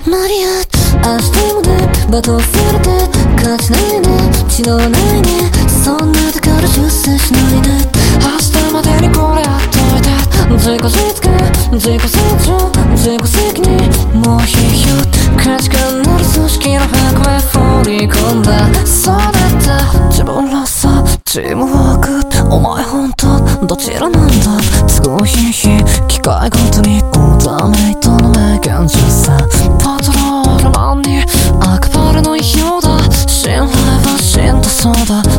マリア明日もね罵倒されて勝ちないね血のないねそんなだから出世しないで明日までにこれやっといて自己実現自己成長自己責任もう批評価値観なる組織の箱へ放り込んだそうだった自分らさチームワークお前本当どちらなんだ都合ひいひ機械ごとにオーダーメイトの名言中さパトロールマンにアクバルの異表だ信頼はしんどそうだ